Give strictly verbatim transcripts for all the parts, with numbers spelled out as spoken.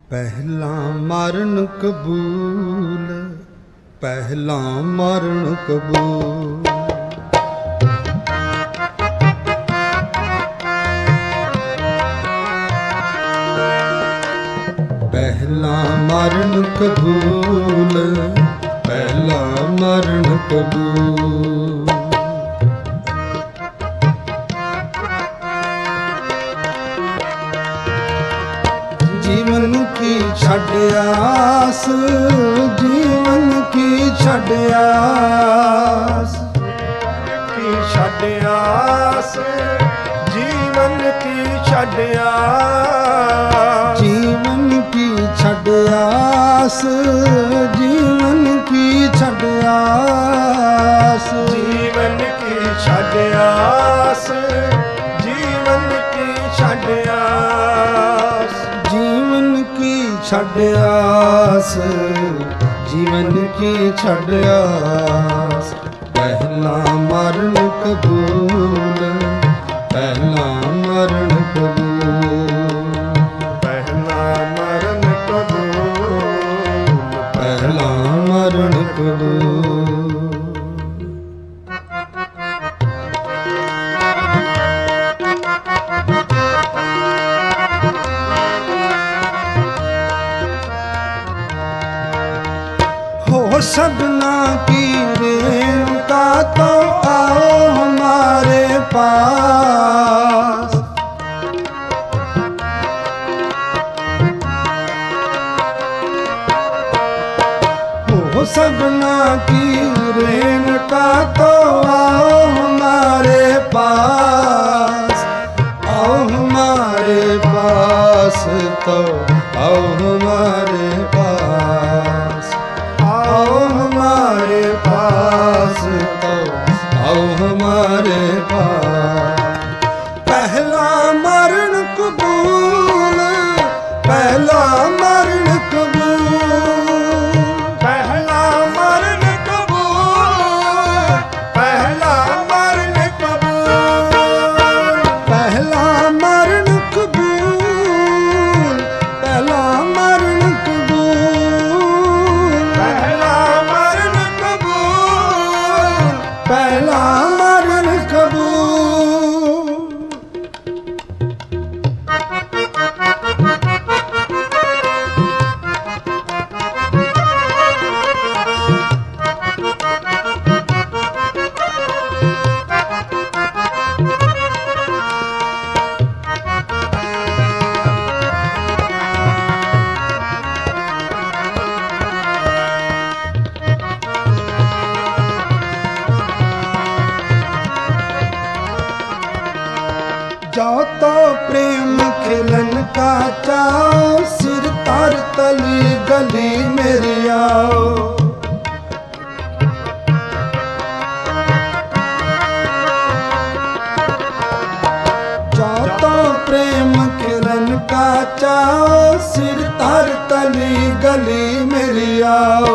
पहला मरण कबूल, पहला मरण कबूल। पहला मरण कबूल, पहला मरण कबूल। जीवन की छड़ आस, जीवन की छड़ आस, की छड़ आस, जीवन की छड़ आस, जीवन की छड़ आस, जीवन की छड़ आस, जीवन की छड़ आस, जीवन की छड़ आस, जीवन की छड़ आस, जीवन की छड़ आस। पहला मरण कबूल, पहला मरण कबूल। पहला मरण कबूल, पहला मरण कबूल। हो सपना की रेणुका तो आओ हमारे पास। हो सपना की रेणुका तो आओ हमारे पास। आओ हमारे पास तो आओ हमारे पास। आओ हमारे पास तो आओ हमारे पास। पहला मरण कबूल, पहला मरण कबूल। पहला मरण कबूल, पहला मरण कबूल, पहला मरण कबूल, पहला मरण कबूल। पहला मरण कबूल, पहला मरण कबूल। जाओ तो प्रेम खिलन का चाओ, सिर तार तली गली मेरी आओ। जाओ तो प्रेम खिलन का चाओ, सिर तार तली गली मेरी आओ।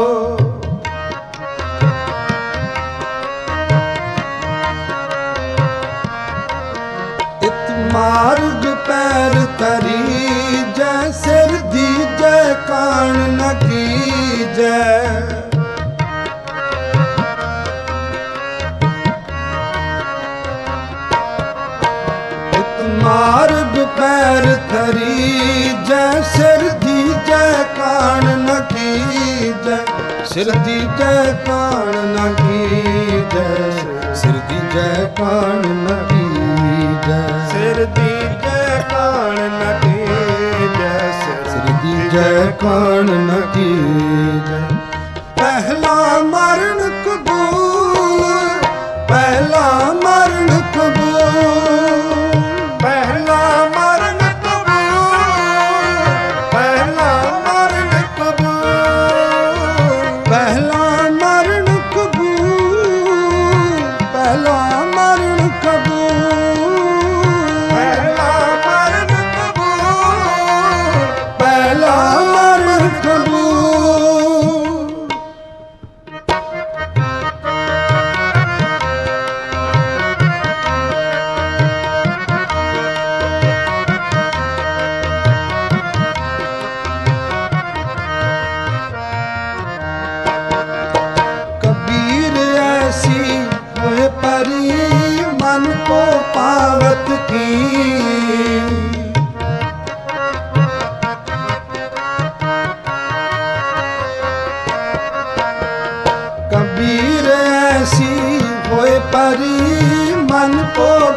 मार्ग पैर तरी जय, सिर दी जय कान न की जय। मार्ग पैर तरी जय, सिर दी जय कान न की जय। सिर दी जय कान न की जय, सिर दी जय कान न की जय। सिर दी जय कान न की जय, सिर दी जय कान न की जय। पहला मरण कबूल, पहला मरण कबूल। पहला मरण कबूल, पहला मरण कबूल, पहला मरण कबूल, पहला मरण कबूल। पहला मरण कबूल, पहला मरण कबूल।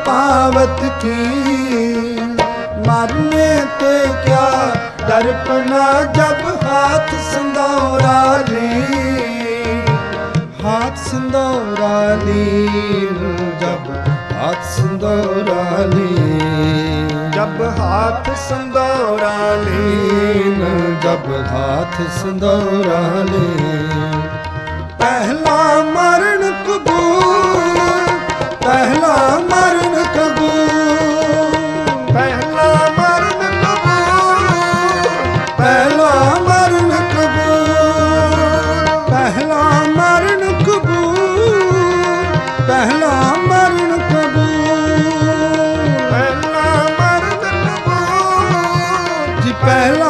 पावत की। मरने ते क्या दर्पना जब हाथ संदौरा ली, हाथ संदौरा लीन जब हाथ संदौरा ली, जब हाथ संदौरा लीन, जब हाथ संदौरा ली। पहला मरण कबूल, पहला मरण कबूल, पहला मरण कबूल, पहला मरण कबूल, पहला मरण कबूल, पहला मरण कबूल, पहला मरण कबूल, जी पहला